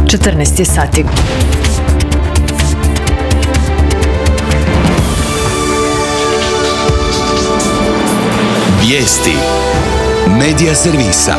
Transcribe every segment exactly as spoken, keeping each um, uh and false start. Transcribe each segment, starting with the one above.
četrnaest je sati. Vijesti Medija servisa.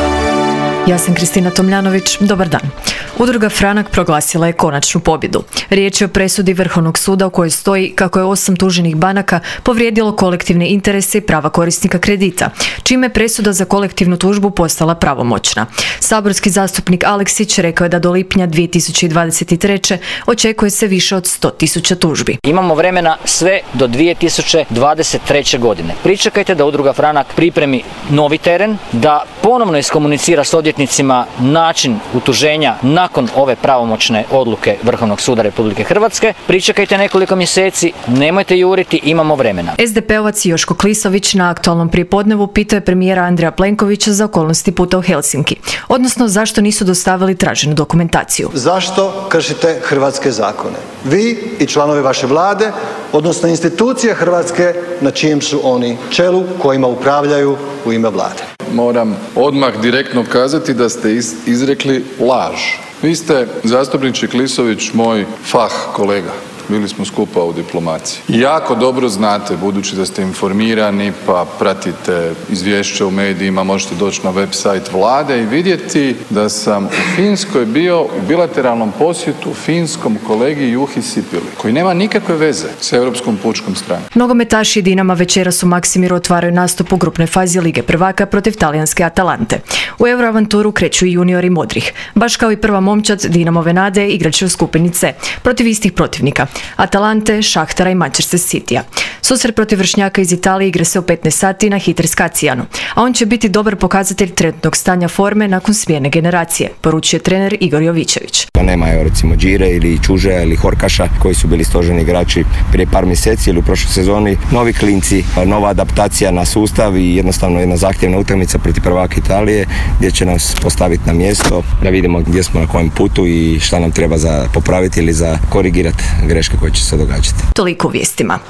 Ja sam Kristina Tomljanović, dobar dan. Udruga Franak proglasila je konačnu pobjedu. Riječ je o presudi Vrhovnog suda u kojoj stoji kako je osam tuženih banaka povrijedilo kolektivne interese i prava korisnika kredita, čime je presuda za kolektivnu tužbu postala pravomoćna. Saborski zastupnik Aleksić rekao je da do lipnja dvije tisuće dvadeset treće očekuje se više od sto tisuća tužbi. Imamo vremena sve do dvije tisuće dvadeset treće godine. Pričekajte da Udruga Franak pripremi novi teren, da ponovno iskomunicira s odvjetnicima način utuženja nakon ove pravomoćne odluke Vrhovnog suda Republike Hrvatske. Pričekajte nekoliko mjeseci, nemojte juriti, imamo vremena. es de pe ovac Joško Klisović na aktualnom prijepodnevu pitao je premijera Andreja Plenkovića za okolnosti puta u Helsinki, odnosno zašto nisu dostavili traženu dokumentaciju. Zašto kršite hrvatske zakone? Vi i članovi vaše vlade, odnosno institucije Hrvatske na čijem su oni čelu, kojima upravljaju u ime vlade. Moram odmah direktno kazati da ste izrekli laž. Vi ste, zastupniče Klisović, moj fah kolega. Bili smo skupa u diplomaciji. Jako dobro znate, budući da ste informirani pa pratite izvješće u medijima, možete doći na web sajt vlade i vidjeti da sam u Finskoj bio u bilateralnom posjetu finskom kolegi Juhi Sipili, koji nema nikakve veze s Europskom pučkom strankom. Nogometaši Dinama večeras u Maksimiru otvaraju nastup u grupnoj fazi Lige prvaka protiv talijanske Atalante. U Euroavanturu kreću i juniori modrih. Baš kao i prva momčad Dinamove nade igraće u skupini C protiv istih protivnika Atalante, Šahtara i Manchester Cityja. Susret protiv vršnjaka iz Italije igra se u petnaest sati na Hitris Kacijanu, a on će biti dobar pokazatelj trenutnog stanja forme nakon smjene generacije, poručuje trener Igor Jovičević. Nema je recimo Đire ili Čužeja ili Horkaša koji su bili stožerni igrači prije par mjeseci ili u prošloj sezoni. Novi klinci, nova adaptacija na sustav i jednostavno jedna zahtjevna utakmica protiv prvaka Italije gdje će nas postaviti na mjesto da vidimo gdje smo na kojem putu i šta nam treba za popraviti ili za korigirati greške koje će se događati. Toliko u vijestima.